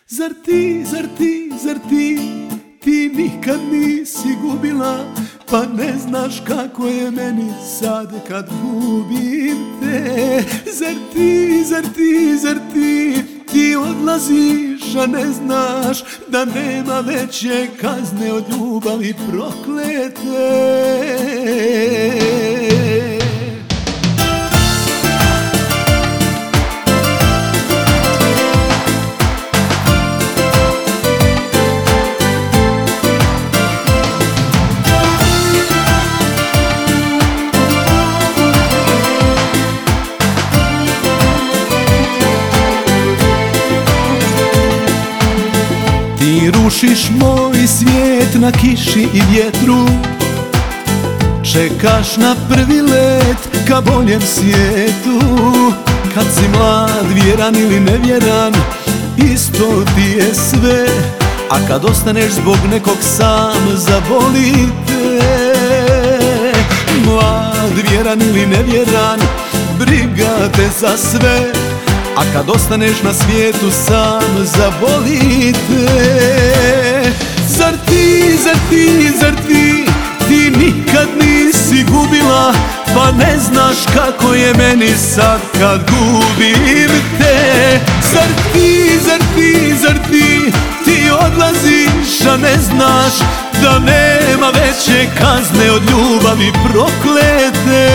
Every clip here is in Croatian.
Zar ti, ti nikad nisi gubila, pa ne znaš kako je meni sad kad gubim te. Zar ti, ti odlaziš, a ne znaš da nema veće kazne od ljubavi proklete. Ti rušiš moj svijet na kiši i vjetru, čekaš na prvi let ka boljem svijetu. Kad si mlad, vjeran ili nevjeran, isto ti je sve, a kad ostaneš zbog nekog sam, zaboli te. Mlad, vjeran ili nevjeran, briga te za sve, a kad ostaneš na svijetu sam, zaboli te. Zar ti, ti nikad nisi gubila, pa ne znaš kako je meni sad kad gubim te. Zar ti, ti odlaziš, a ne znaš da nema veće kazne od ljubavi proklete.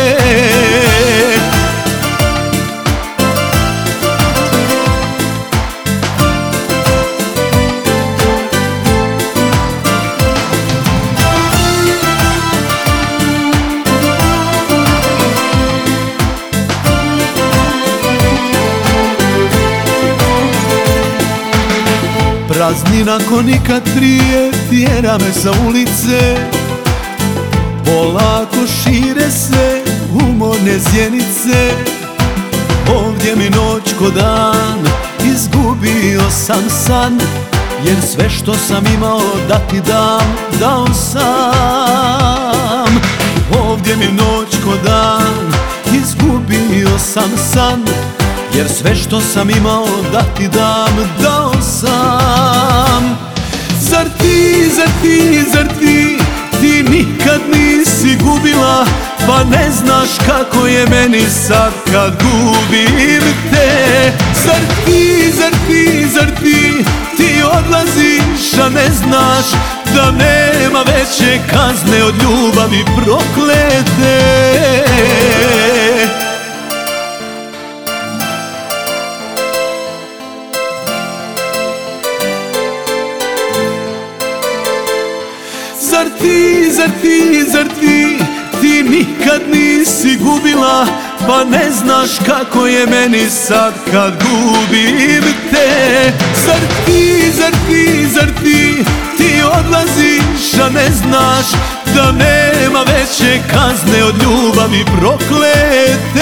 Praznina ko nikad prije tjera me sa ulice, polako šire se umorne sjenice. Ovdje mi noć ko dan, izgubio sam san, jer sve što sam imao da ti dam, dao sam. Ovdje mi noć ko dan, izgubio sam san, jer sve što sam imao da ti dam, dao sam. Zar ti, ti nikad nisi gubila, pa ne znaš kako je meni sad kad gubim te. Zar ti, ti odlaziš, a ne znaš da nema veće kazne od ljubavi proklete. Zar ti, ti nikad nisi gubila, pa ne znaš kako je meni sad kad gubim te. Zar ti, ti odlaziš, a ne znaš da nema veće kazne od ljubavi proklete.